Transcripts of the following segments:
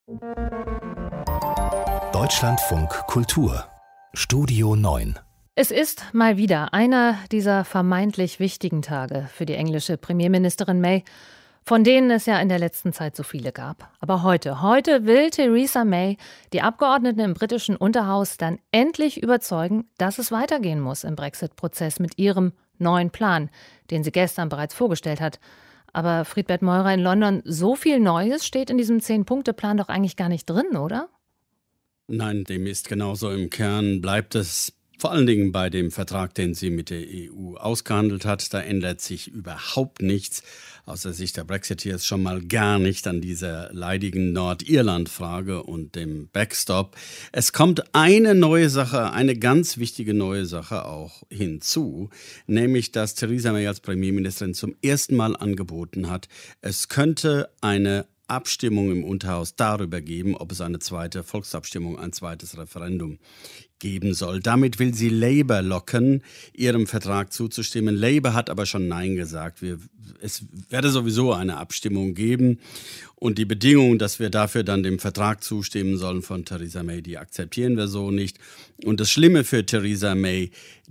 Deutschlandfunk Kultur Studio 9. Es ist mal wieder einer dieser vermeintlich wichtigen Tage für die englische Premierministerin May, von denen es ja in der letzten Zeit so viele gab. Aber heute will Theresa May die Abgeordneten im britischen Unterhaus dann endlich überzeugen, dass es weitergehen muss im Brexit-Prozess mit ihrem neuen Plan, den sie gestern bereits vorgestellt hat. Aber Friedbert Meurer in London, so viel Neues steht in diesem 10-Punkte-Plan doch eigentlich gar nicht drin, oder? Nein, dem ist genauso. Im Kern bleibt es vor allen Dingen bei dem Vertrag, den sie mit der EU ausgehandelt hat. Da ändert sich überhaupt nichts, außer sich der Brexiteers schon mal gar nicht an dieser leidigen Nordirland-Frage und dem Backstop. Es kommt eine neue Sache, eine ganz wichtige neue Sache auch hinzu, nämlich, dass Theresa May als Premierministerin zum ersten Mal angeboten hat, es könnte eine Abstimmung im Unterhaus darüber geben, ob es eine zweite Volksabstimmung, ein zweites Referendum geben soll. Damit will sie Labour locken, ihrem Vertrag zuzustimmen. Labour hat aber schon Nein gesagt. Es werde sowieso eine Abstimmung geben und die Bedingung, dass wir dafür dann dem Vertrag zustimmen sollen von Theresa May, die akzeptieren wir so nicht. Und das Schlimme für Theresa May,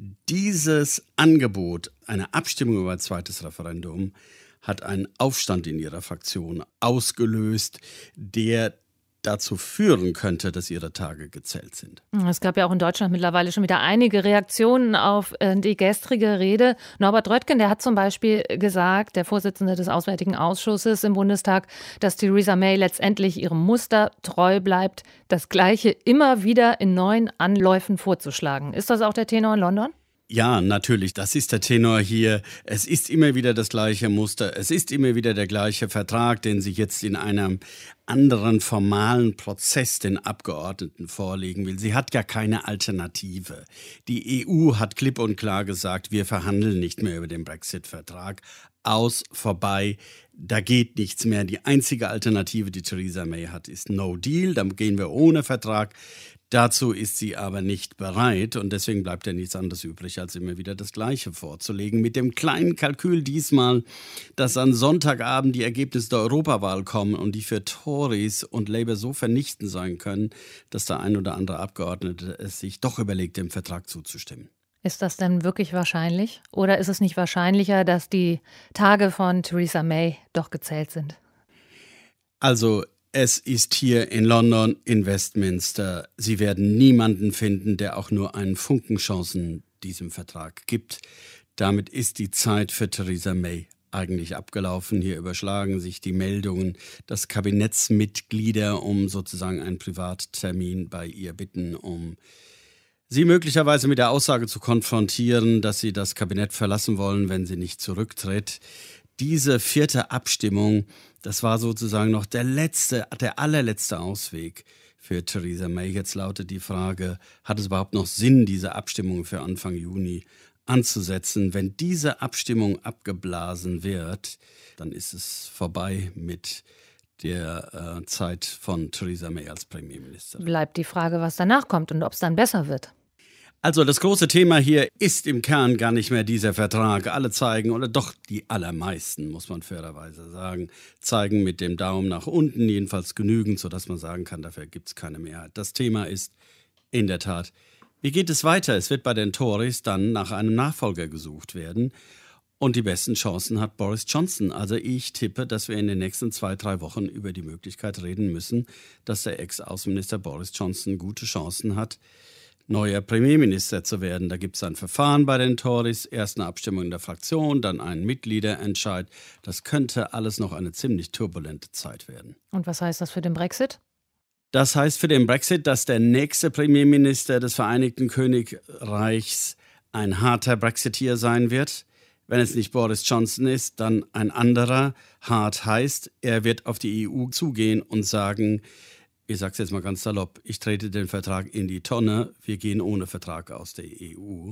dieses Angebot, eine Abstimmung über ein zweites Referendum, hat einen Aufstand in ihrer Fraktion ausgelöst, der dazu führen könnte, dass ihre Tage gezählt sind. Es gab ja auch in Deutschland mittlerweile schon wieder einige Reaktionen auf die gestrige Rede. Norbert Röttgen, der hat zum Beispiel gesagt, der Vorsitzende des Auswärtigen Ausschusses im Bundestag, dass Theresa May letztendlich ihrem Muster treu bleibt, das Gleiche immer wieder in neuen Anläufen vorzuschlagen. Ist das auch der Tenor in London? Ja, natürlich, das ist der Tenor hier. Es ist immer wieder das gleiche Muster. Es ist immer wieder der gleiche Vertrag, den sie jetzt in einem anderen formalen Prozess den Abgeordneten vorlegen will. Sie hat ja keine Alternative. Die EU hat klipp und klar gesagt, wir verhandeln nicht mehr über den Brexit-Vertrag. Aus, vorbei, da geht nichts mehr. Die einzige Alternative, die Theresa May hat, ist No Deal. Dann gehen wir ohne Vertrag. Dazu ist sie aber nicht bereit und deswegen bleibt ja nichts anderes übrig, als immer wieder das Gleiche vorzulegen. Mit dem kleinen Kalkül diesmal, dass an Sonntagabend die Ergebnisse der Europawahl kommen und die für Tories und Labour so vernichtend sein können, dass der ein oder andere Abgeordnete es sich doch überlegt, dem Vertrag zuzustimmen. Ist das denn wirklich wahrscheinlich? Oder ist es nicht wahrscheinlicher, dass die Tage von Theresa May doch gezählt sind? Also es ist hier in London, in Westminster. Sie werden niemanden finden, der auch nur einen Funken Chancen diesem Vertrag gibt. Damit ist die Zeit für Theresa May eigentlich abgelaufen. Hier überschlagen sich die Meldungen, dass Kabinettsmitglieder um sozusagen einen Privattermin bei ihr bitten, um sie möglicherweise mit der Aussage zu konfrontieren, dass sie das Kabinett verlassen wollen, wenn sie nicht zurücktritt. Diese vierte Abstimmung, das war sozusagen noch der allerletzte Ausweg für Theresa May. Jetzt lautet die Frage, hat es überhaupt noch Sinn, diese Abstimmung für Anfang Juni anzusetzen? Wenn diese Abstimmung abgeblasen wird, dann ist es vorbei mit der Zeit von Theresa May als Premierministerin. Bleibt die Frage, was danach kommt und ob es dann besser wird. Also das große Thema hier ist im Kern gar nicht mehr dieser Vertrag. Alle zeigen, oder doch die allermeisten, muss man fairerweise sagen, zeigen mit dem Daumen nach unten, jedenfalls genügend, sodass man sagen kann, dafür gibt es keine Mehrheit. Das Thema ist in der Tat, wie geht es weiter? Es wird bei den Tories dann nach einem Nachfolger gesucht werden. Und die besten Chancen hat Boris Johnson. Also ich tippe, dass wir in den nächsten 2-3 Wochen über die Möglichkeit reden müssen, dass der Ex-Außenminister Boris Johnson gute Chancen hat, neuer Premierminister zu werden. Da gibt es ein Verfahren bei den Tories, erst eine Abstimmung in der Fraktion, dann einen Mitgliederentscheid. Das könnte alles noch eine ziemlich turbulente Zeit werden. Und was heißt das für den Brexit? Das heißt für den Brexit, dass der nächste Premierminister des Vereinigten Königreichs ein harter Brexiteer sein wird. Wenn es nicht Boris Johnson ist, dann ein anderer. Hart heißt, er wird auf die EU zugehen und sagen, ich sage es jetzt mal ganz salopp, ich trete den Vertrag in die Tonne, wir gehen ohne Vertrag aus der EU.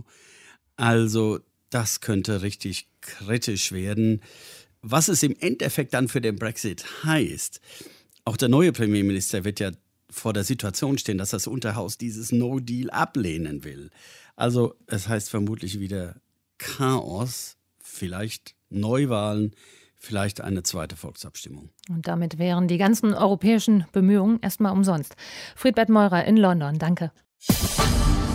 Also das könnte richtig kritisch werden. Was es im Endeffekt dann für den Brexit heißt, auch der neue Premierminister wird ja vor der Situation stehen, dass das Unterhaus dieses No-Deal ablehnen will. Also es heißt vermutlich wieder Chaos, vielleicht Neuwahlen, vielleicht eine zweite Volksabstimmung. Und damit wären die ganzen europäischen Bemühungen erstmal umsonst. Friedbert Meurer in London, danke.